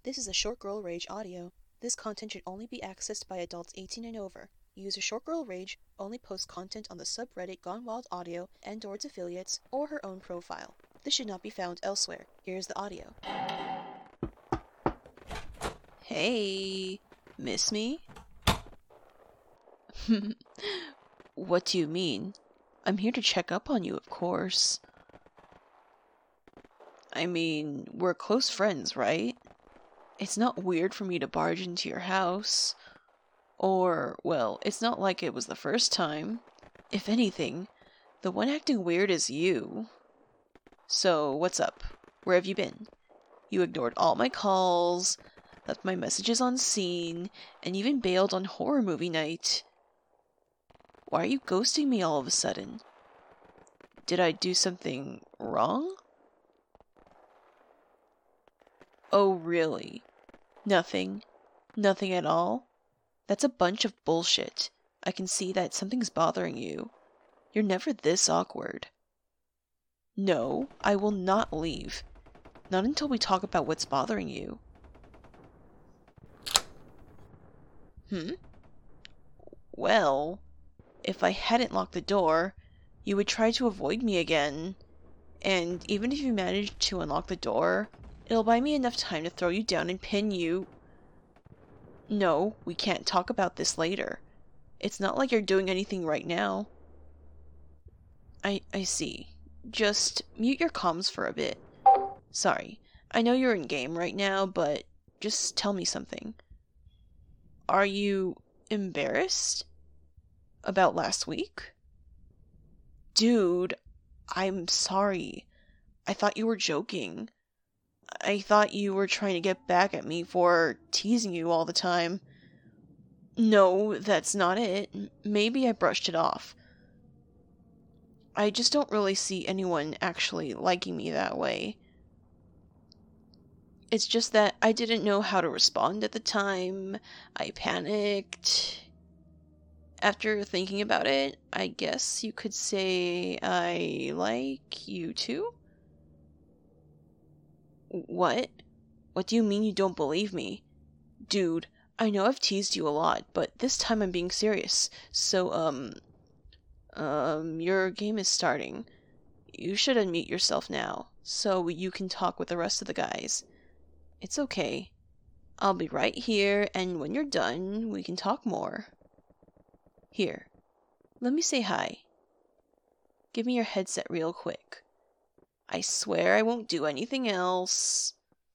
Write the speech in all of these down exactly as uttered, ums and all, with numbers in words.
This is a Short Girl Rage audio. This content should only be accessed by adults eighteen and over. User Short Girl Rage only posts content on the subreddit Gone Wild Audio and or its affiliates or her own profile. This should not be found elsewhere. Here's the audio. Hey, miss me? What do you mean? I'm here to check up on you, of course. I mean, we're close friends, right? It's not weird for me to barge into your house. Or, well, it's not like it was the first time. If anything, the one acting weird is you. So, what's up? Where have you been? You ignored all my calls, left my messages on scene, and even bailed on horror movie night. Why are you ghosting me all of a sudden? Did I do something wrong? Oh, really? Nothing? Nothing at all? That's a bunch of bullshit. I can see that something's bothering you. You're never this awkward. No, I will not leave. Not until we talk about what's bothering you. Hmm? Well, if I hadn't locked the door, you would try to avoid me again. And even if you manage to unlock the door, it'll buy me enough time to throw you down and pin you. No, we can't talk about this later. It's not like you're doing anything right now. I I see. Just mute your comms for a bit. Sorry, I know you're in game right now, but just tell me something. Are you embarrassed? About last week? Dude, I'm sorry. I thought you were joking. I thought you were trying to get back at me for teasing you all the time. No, that's not it. Maybe I brushed it off. I just don't really see anyone actually liking me that way. It's just that I didn't know how to respond at the time. I panicked. After thinking about it, I guess you could say I like you too? What? What do you mean you don't believe me? Dude, I know I've teased you a lot, but this time I'm being serious. So, um... Um, your game is starting. You should unmute yourself now, so you can talk with the rest of the guys. It's okay. I'll be right here, and when you're done, we can talk more. Here, let me say hi. Give me your headset real quick. I swear I won't do anything else.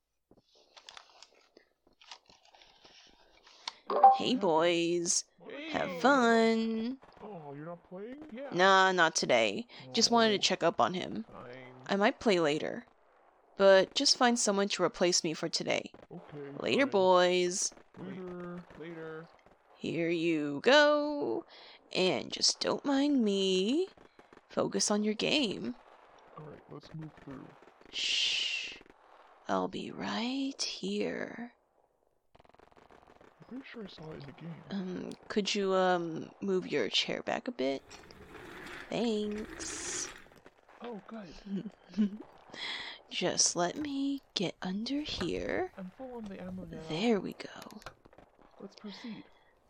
Hey boys, have fun. Oh, you're not playing? Yeah. Nah, not today. Just wanted to check up on him. I might play later, but just find someone to replace me for today. Okay. Later, fine. boys. Later. Later. Here you go. And just don't mind me. Focus on your game. Alright, let's move through. Shh. I'll be right here. I'm pretty sure I saw it in the game. Um, could you, um, move your chair back a bit? Thanks. Oh, good. Just let me get under here. I'm full on the ammo now. There we go. Let's proceed.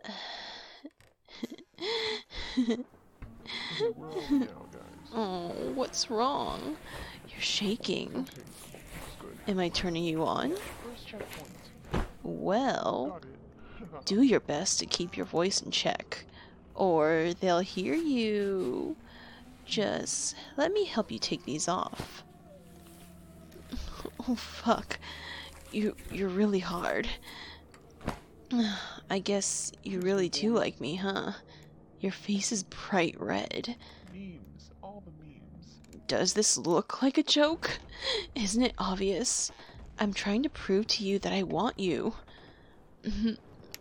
Okay, we're on now, guys. Oh, what's wrong? You're shaking. Okay, that's good. Am I turning you on? First checkpoint. Well, Got it. do your best to keep your voice in check, or they'll hear you. Just let me help you take these off. Oh, fuck. You, you're really hard. I guess you really do like me, huh? Your face is bright red. Memes. All the memes. Does this look like a joke? Isn't it obvious? I'm trying to prove to you that I want you. Mm.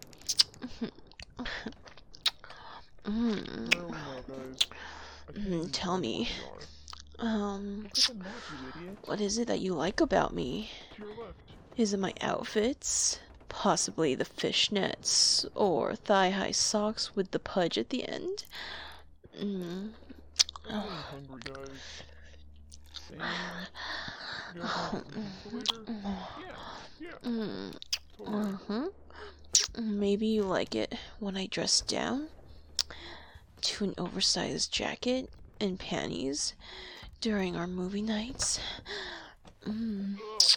Where are we now, guys? I can't even Tell tell me, where we are. um, Click on that, you idiot. what is it that you like about me? To your left. Is it my outfits? Possibly the fishnets, or thigh-high socks with the pudge at the end? Mm. I'm hungry, guys. Same. You guys want something for later? Yeah, yeah. Mm. totally. Uh-huh. Maybe you like it when I dress down to an oversized jacket and panties during our movie nights. Mm.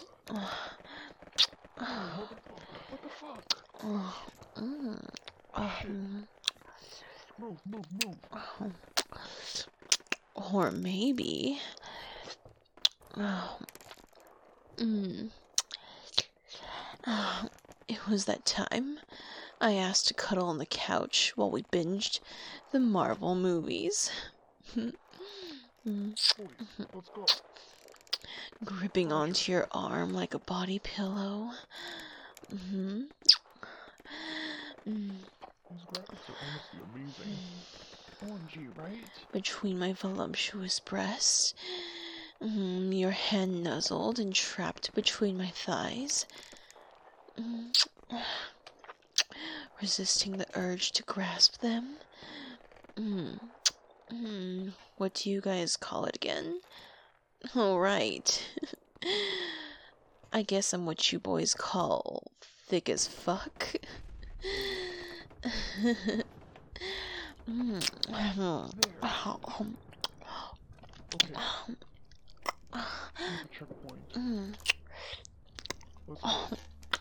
What the fuck? What the fuck? Oh, mm. Um, Move, move, move. oh. Or maybe. Oh. Mm. Oh, it was that time I asked to cuddle on the couch while we binged the Marvel movies. Mm. Boys, let's go. Gripping onto your arm like a body pillow. Mm-hmm. Mm. These graphics are honestly amazing. O M G, right? Between my voluptuous breasts, mm, your hand nuzzled and trapped between my thighs. Mm. Resisting the urge to grasp them. Mm. Mm. What do you guys call it again? Oh, right. I guess I'm what you boys call thick as fuck. Mm. Okay. Here's the checkpoint. Mm. Let's go.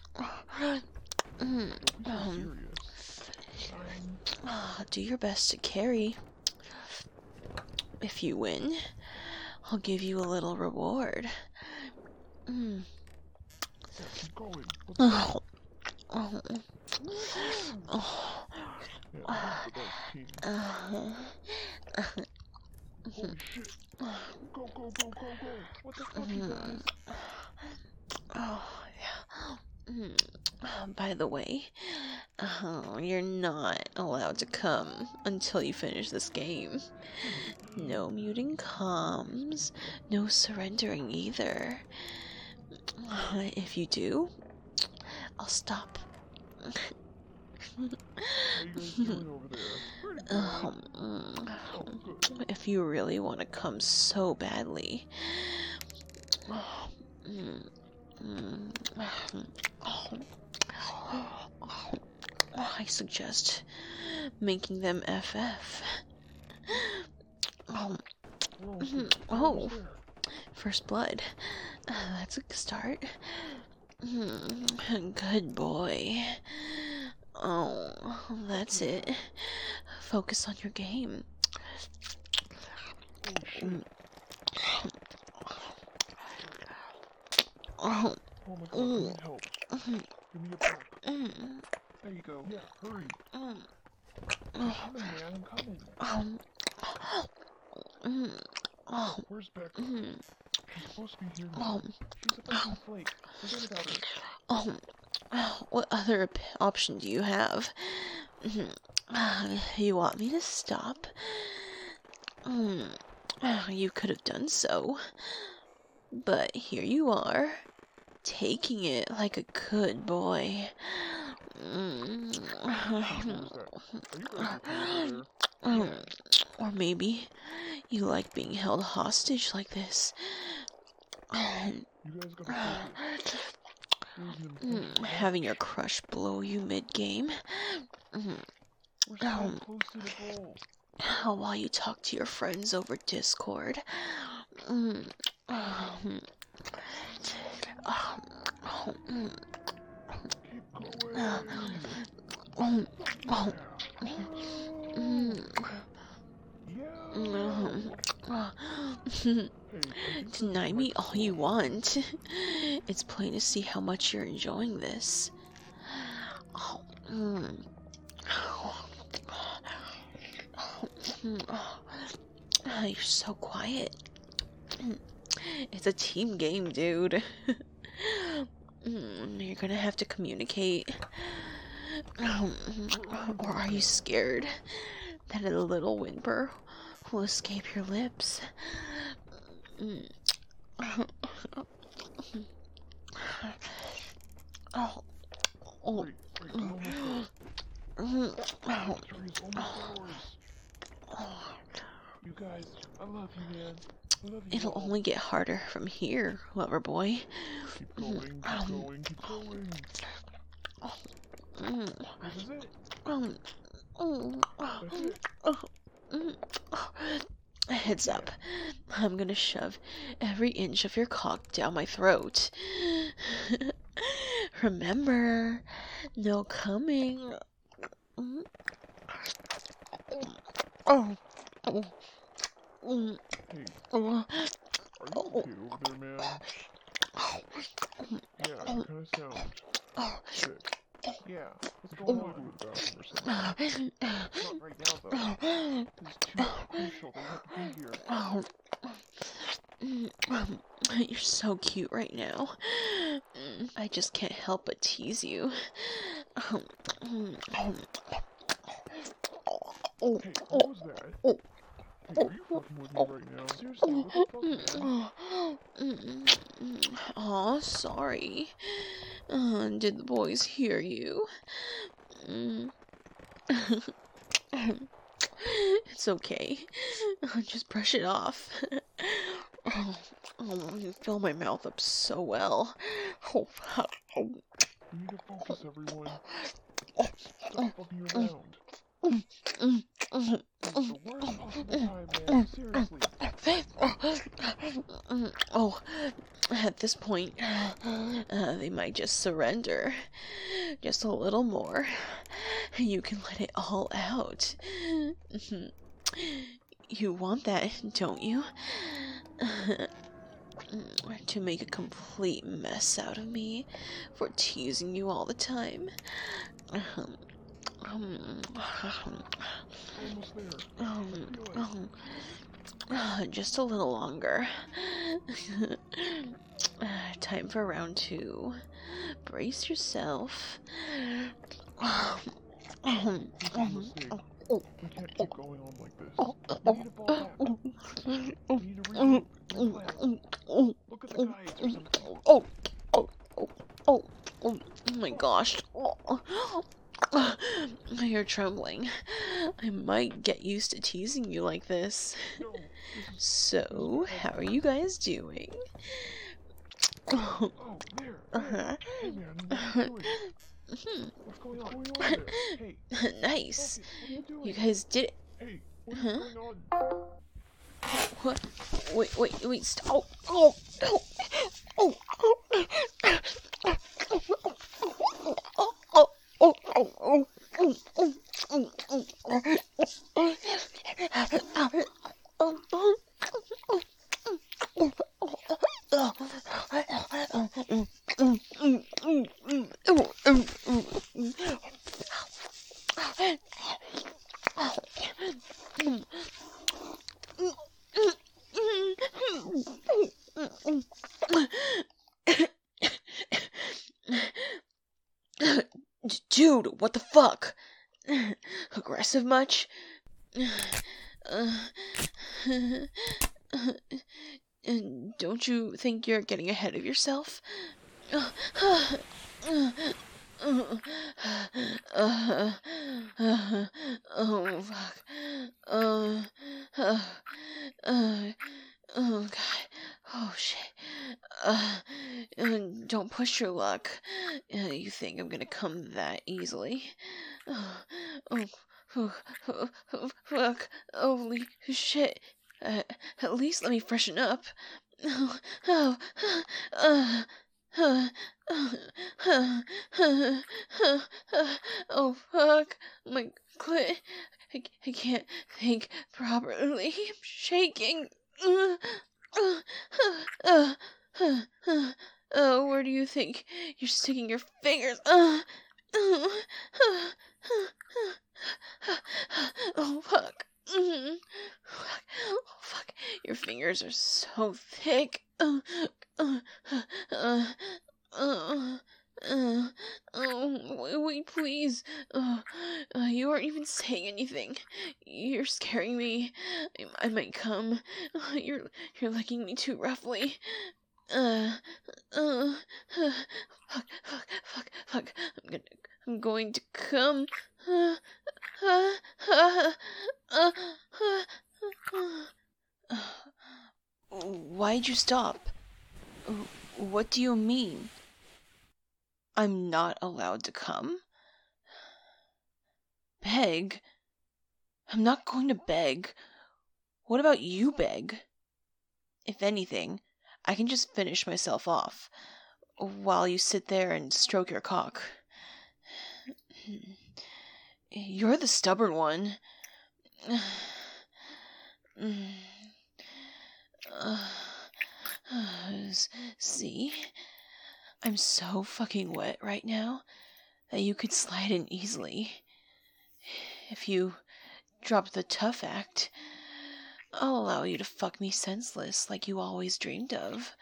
Mm. Don't be so Um, serious. Um, Ah, do your best to carry. If you win, I'll give you a little reward. Mm. yeah, keep going. Let's go. Oh. Oh. Oh. Yeah, this is the best team. Uh, Holy shit. Go, go, go, go, go. What the fuck, you guys? oh, yeah. Mm. Uh, By the way, uh, you're not allowed to come until you finish this game. No muting comms, no surrendering either. Uh, if you do, I'll stop. How you guys doing over there? Pretty good. Um, mm, Oh, good. if you really want to come so badly, oh, mm, mm, oh, oh, I suggest making them F F. Oh, Whoa, mhm, shit. oh. What's there? First blood. Uh, that's a good start. Mm, good boy. Oh, that's it. Focus on your game. Oh, shit. Oh, Oh my god, I need help. mm, Give me a buck. mm, There you go. Yeah, hurry. mm, I'm coming, man. I'm coming. um, mm, oh, Where's Becca? mm, She's supposed to be here now. oh, She's a fucking flake. Forget about her. oh, oh, what other op- option do you have? Mhm. Uh, You want me to stop? Mm, uh, You could have done so. But here you are, taking it like a good boy. Mm. What was that? Are you guys okay over there? Mm. Or maybe you like being held hostage like this. Um, You guys gotta focus. There's an mm, important Having your match. crush blow you mid-game. Mm. We're so um, close to the goal. While you talk to your friends over Discord. Mm. Um, um, mm. Keep going. Uh, um, oh, Yeah. Keep mm. Yeah. Um, uh, Hey, I think Deny there's me like all you want. It's plain to see how much you're enjoying this. Oh, mm. Oh, you're so quiet. It's a team game, dude. Mm, You're gonna have to communicate. Um, Or are you scared that a little whimper will escape your lips? Mm. Oh, oh, Wait, wait, we're almost there. mm, oh, Victory is almost ours. You guys, I love you, man. I love you. It'll all. only get harder from here, lover boy. Keep going, keep Um, going, keep going. Mm. This is it. Um, mm, That's it. mm. Heads up. I'm gonna shove every inch of your cock down my throat. Remember, no coming. Mm. Oh. Oh. Mm. Hey, Oh. are you okay over there, man? Yeah, you kind of sound sick. Yeah, let's go on to the bathroom or something. Not right now, though. This is too crucial that you have to be here. Oh. Mm, You're so cute right now. Mm, I just can't help but tease you. Um, mm, um, oh, Hey, oh, what was that? oh, Hey, are you fucking with me right now? Seriously, what the fuck, man? mm, mm. Aw, sorry. Uh, did the boys hear you? Mm. It's okay. Just brush it off. Oh, oh, you fill my mouth up so well. Oh, oh. We need to focus, everyone. Stop fucking around. Mm, mm, This is the worst possible time, man. Seriously. mm. Oh, at this point, uh, they might just surrender. Just a little more. You can let it all out. You want that, don't you? To make a complete mess out of me for teasing you all the time. Um, um, Almost there. um, I feel it. um, uh, just a little longer. Uh, time for round two. Brace yourself. This is a mistake. We can't keep going on like this. We need to fall back. We need to regroup and plan. Look at the guides or something. Oh, oh, oh, oh, oh my gosh. Oh. You're trembling. I might get used to teasing you like this. No, this is... So, how are you guys doing? Oh, there, there. Uh-huh. Hey, man, what are you doing? What's going on? What's going on there? Hey, Nice. focus. What are you doing? You guys did it. Hey, what is Huh? going on? What? Wait, wait, wait, stop. Oh, oh, oh, oh, oh, oh, oh, oh, oh, Dude, what the fuck? Aggressive much? Uh, don't you think you're getting ahead of yourself? Uh, uh, uh, oh, fuck. Uh, uh, uh, oh, God. Oh, shit. Uh, uh, don't push your luck. Uh, you think I'm gonna come that easily? Oh, oh, oh, oh, oh fuck. Holy shit. Uh, at least let me freshen up. Oh, oh, uh, uh, uh, uh, uh, uh, uh, oh, fuck. My clit. I, I can't think properly. I'm shaking. Uh, uh, uh, uh, uh, uh, where do you think you're sticking your fingers? Uh, uh, uh, uh, oh, fuck. Mm. Fuck. Oh, fuck. Your fingers are so thick. Uh, uh, uh, uh, uh, oh, wait, please. Uh, uh, you aren't even saying anything. You're scaring me. I, I might come. Uh, you're you're licking me too roughly. Uh, uh, uh, fuck, fuck, fuck, fuck. I'm gonna, I'm going to come. Uh, uh, uh, uh, uh, uh. Why'd you stop? What do you mean? I'm not allowed to come? Beg? I'm not going to beg. What about you beg? If anything, I can just finish myself off, while you sit there and stroke your cock. You're the stubborn one. See? I'm so fucking wet right now that you could slide in easily. If you drop the tough act, I'll allow you to fuck me senseless like you always dreamed of.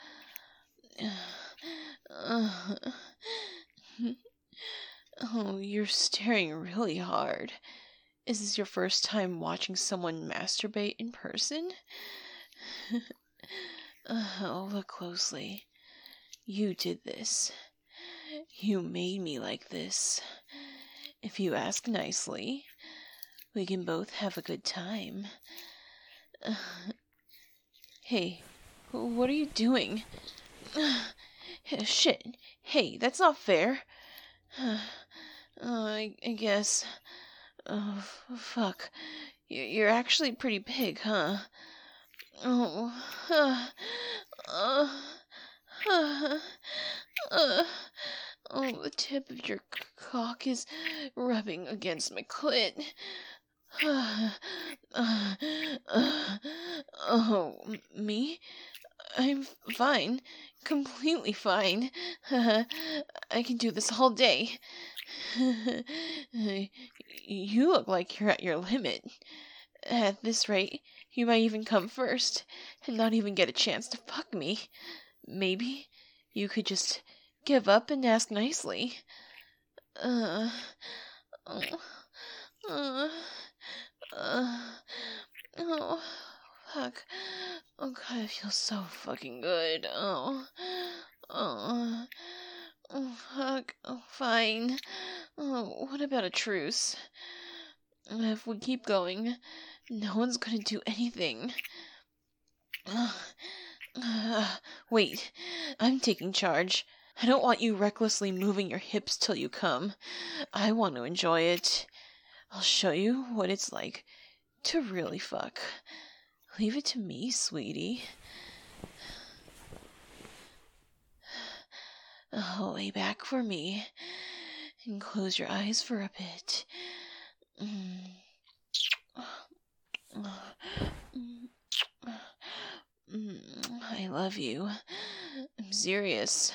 Oh, you're staring really hard. Is this your first time watching someone masturbate in person? Oh, look closely. You did this. You made me like this. If you ask nicely, we can both have a good time. Uh, hey, what are you doing? Uh, shit. Hey, that's not fair. Uh, I, I guess. Oh, f- fuck. You're actually pretty big, huh? Oh. Uh, uh, uh, uh, oh, the tip of your cock is rubbing against my clit. Uh, uh, uh, oh, me? I'm fine. Completely fine. I can do this all day. You look like you're at your limit. At this rate, you might even come first, and not even get a chance to fuck me. Maybe you could just give up and ask nicely. Uh, oh, uh, uh, oh, fuck. Oh god, it feels so fucking good. Oh, oh, oh, fuck. Oh, fine. Oh, what about a truce? If we keep going, no one's gonna do anything. Uh, uh, wait, I'm taking charge. I don't want you recklessly moving your hips till you come. I want to enjoy it. I'll show you what it's like to really fuck. Leave it to me, sweetie. Oh, lay back for me and close your eyes for a bit. Mm. I love you. I'm serious.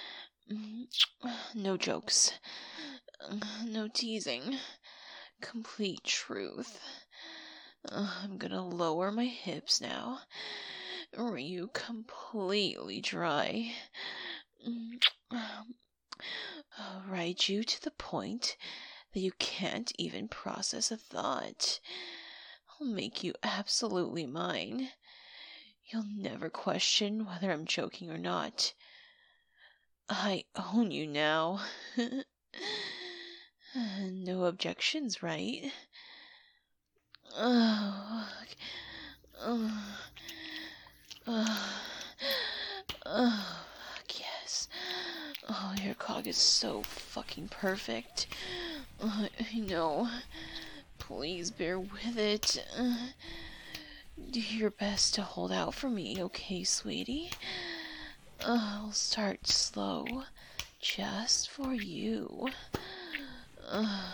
No jokes. No teasing. Complete truth. I'm gonna lower my hips now. Were you completely dry? I'll ride you to the point that you can't even process a thought. I'll make you absolutely mine. You'll never question whether I'm joking or not. I own you now. No objections, right? Oh, oh, oh, oh, yes. Oh, your cock is so fucking perfect. Uh, I know. Please bear with it. Uh, do your best to hold out for me, okay, sweetie? Uh, I'll start slow, just for you. Uh,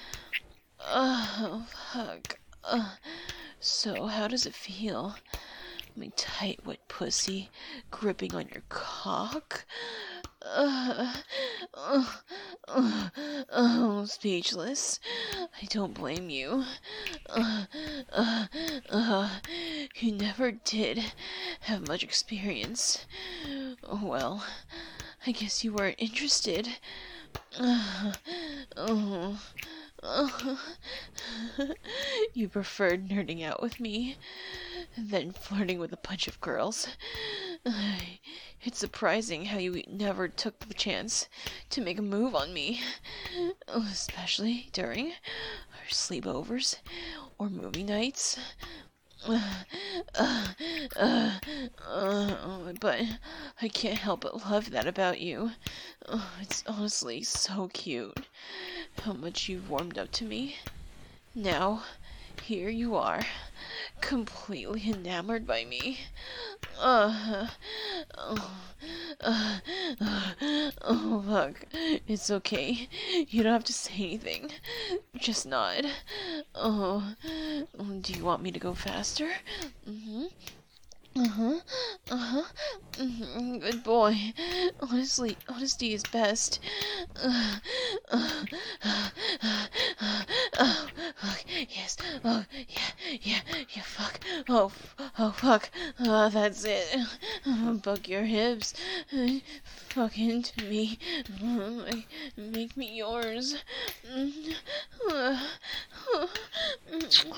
oh, fuck. Uh, so, how does it feel? My tight, wet pussy gripping on your cock? Uh, uh, uh, oh, speechless. I don't blame you. Uh, uh, uh, you never did have much experience. Well, I guess you weren't interested. Uh, oh, uh, you preferred nerding out with me than flirting with a bunch of girls. It's surprising how you never took the chance to make a move on me, especially during our sleepovers or movie nights. Uh, uh, uh, uh, but I can't help but love that about you. Oh, it's honestly so cute how much you've warmed up to me. Now, here you are, completely enamored by me. Uh, oh, uh, uh, oh, fuck. It's okay. You don't have to say anything. Just nod. Oh, do you want me to go faster? Mm-hmm. Uh-huh. Uh-huh. Mm-hmm. Good boy. Honestly, honesty is best. Uh, uh, uh, uh, uh, oh, fuck. Yes. Oh, yeah, yeah, yeah, fuck. Oh, f- oh, fuck. Uh, that's it. Uh, Buck your hips. Uh, fuck into me. Uh, make me yours. Mm, uh, uh, mm,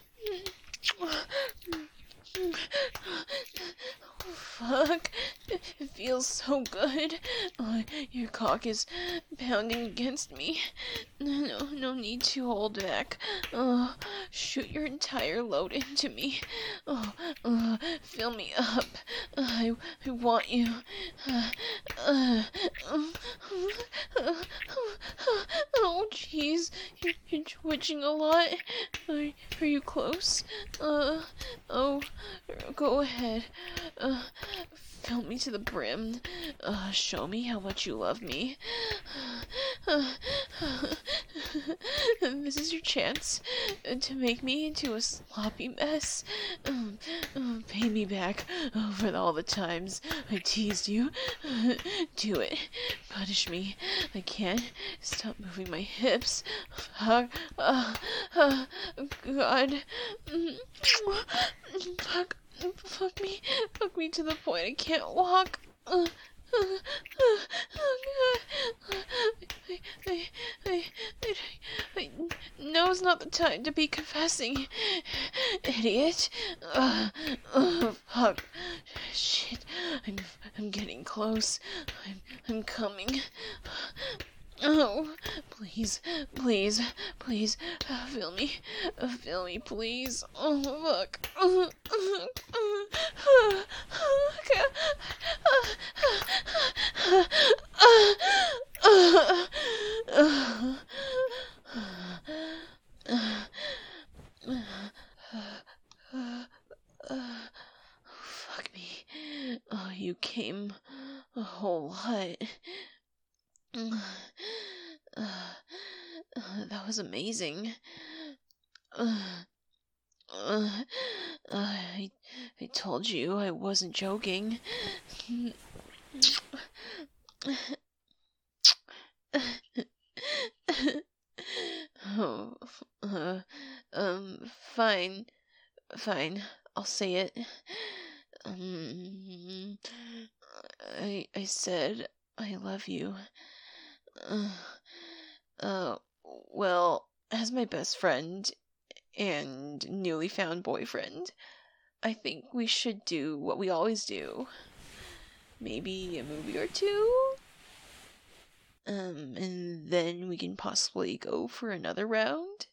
mm. Oh, fuck. It feels so good. Oh, your cock is pounding against me. No, no, no need to hold back. Oh, shoot your entire load into me. Oh, oh fill me up. I, I want you. Uh, uh, oh, jeez. You're, you're twitching a lot. Are, are you close? Uh, oh, go ahead. Uh, fill me to the brim. Uh, show me how much you love me. Uh, this is your chance to make me into a sloppy mess. Um, um, pay me back uh, for all the times I teased you. Do it. Punish me. I can't stop moving my hips. Fuck. Uh, uh, God. Fuck. Fuck me. Fuck me to the point I can't walk. Uh, uh, uh, oh God. I, I, I, I, I, Now's not the time to be confessing. Idiot. Uh, uh, fuck. Shit. I'm, I'm getting close. I'm, I'm coming. Oh, please, please, please, uh, feel me, uh, feel me, please. Oh, fuck. Uh, uh, uh, Fuck me. Oh, you came a whole lot. Uh, uh, that was amazing. Uh, uh, I, I told you I wasn't joking. Oh, uh, um, fine, fine, I'll say it. Um, I, I said I love you. Uh, uh, well, as my best friend and newly found boyfriend, I think we should do what we always do. Maybe a movie or two? Um, and then we can possibly go for another round?